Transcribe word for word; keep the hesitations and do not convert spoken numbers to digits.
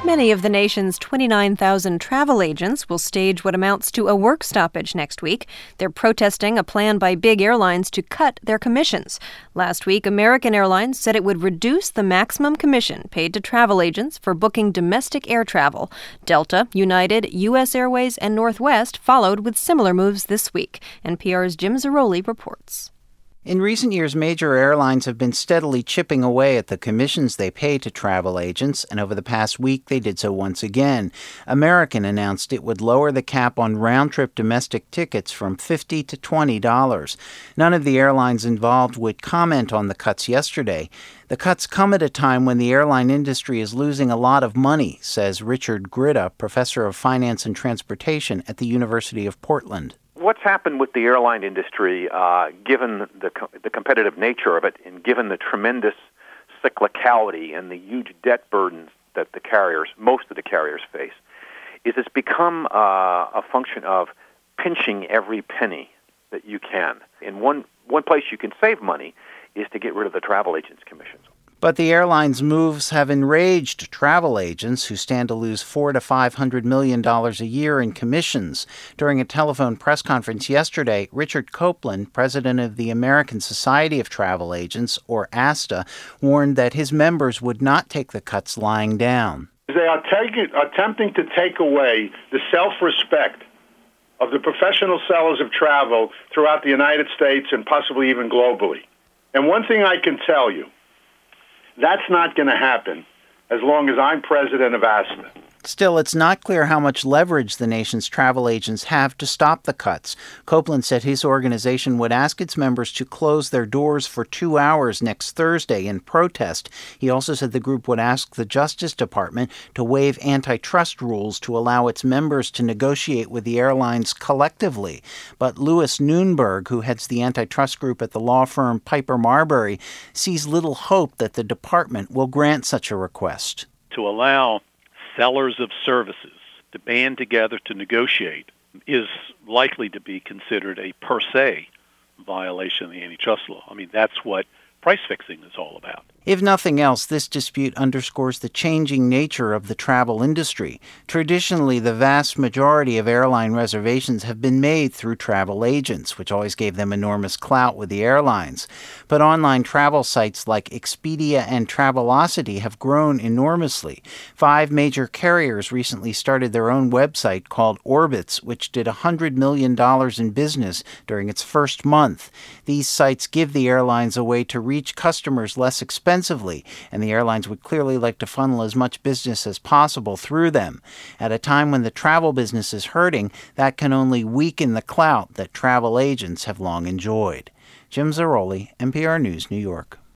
Many of the nation's twenty-nine thousand travel agents will stage what amounts to a work stoppage next week. They're protesting a plan by big airlines to cut their commissions. Last week, American Airlines said it would reduce the maximum commission paid to travel agents for booking domestic air travel. Delta, United, U S Airways, and Northwest followed with similar moves this week. N P R's Jim Zarroli reports. In recent years, major airlines have been steadily chipping away at the commissions they pay to travel agents, and over the past week they did so once again. American announced it would lower the cap on round-trip domestic tickets from fifty dollars to twenty dollars. None of the airlines involved would comment on the cuts yesterday. The cuts come at a time when the airline industry is losing a lot of money, says Richard Grida, professor of finance and transportation at the University of Portland. What's happened with the airline industry, uh, given the co- the competitive nature of it, and given the tremendous cyclicality and the huge debt burdens that the carriers, most of the carriers face, is it's become uh, a function of pinching every penny that you can. And one one place you can save money is to get rid of the travel agents' commissions. But the airline's moves have enraged travel agents who stand to lose four to five hundred million dollars a year in commissions. During a telephone press conference yesterday, Richard Copeland, president of the American Society of Travel Agents, or ASTA, warned that his members would not take the cuts lying down. They are taking, attempting to take away the self-respect of the professional sellers of travel throughout the United States and possibly even globally. And one thing I can tell you, that's not going to happen as long as I'm president of ASTA. Still, it's not clear how much leverage the nation's travel agents have to stop the cuts. Copeland said his organization would ask its members to close their doors for two hours next Thursday in protest. He also said the group would ask the Justice Department to waive antitrust rules to allow its members to negotiate with the airlines collectively. But Louis Noonberg, who heads the antitrust group at the law firm Piper Marbury, sees little hope that the department will grant such a request. To allow sellers of services to band together to negotiate is likely to be considered a per se violation of the antitrust law. I mean, that's what price fixing is all about. If nothing else, this dispute underscores the changing nature of the travel industry. Traditionally, the vast majority of airline reservations have been made through travel agents, which always gave them enormous clout with the airlines. But online travel sites like Expedia and Travelocity have grown enormously. Five major carriers recently started their own website called Orbitz, which did one hundred million dollars in business during its first month. These sites give the airlines a way to reach customers less expensively, and the airlines would clearly like to funnel as much business as possible through them. At a time when the travel business is hurting, that can only weaken the clout that travel agents have long enjoyed. Jim Zarroli, N P R News, New York.